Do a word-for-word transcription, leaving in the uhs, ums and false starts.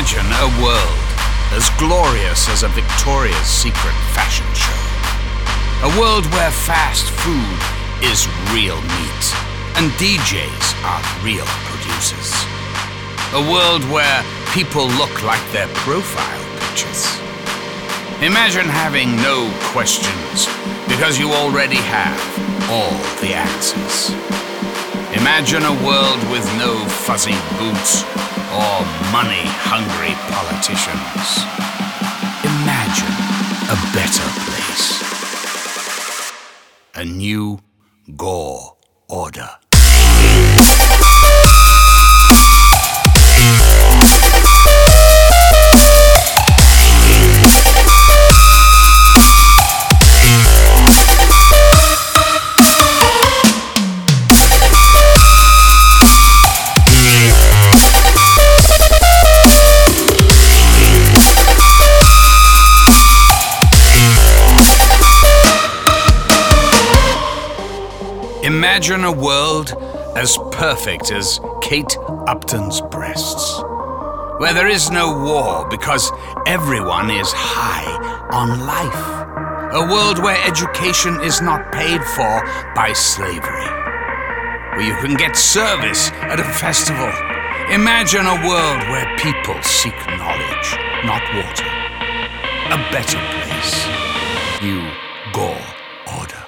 Imagine a world as glorious as a Victoria's Secret fashion show. A world where fast food is real meat and D Js are real producers. A world where people look like their profile pictures. Imagine having no questions because you already have all the answers. Imagine a world with no fuzzy boots or money-hungry politicians. Imagine a better place. A new Gore order. Imagine a world as perfect as Kate Upton's breasts, where there is no war because everyone is high on life. A world where education is not paid for by slavery, where you can get service at a festival. Imagine a world where people seek knowledge, not water. A better place. New Gore order.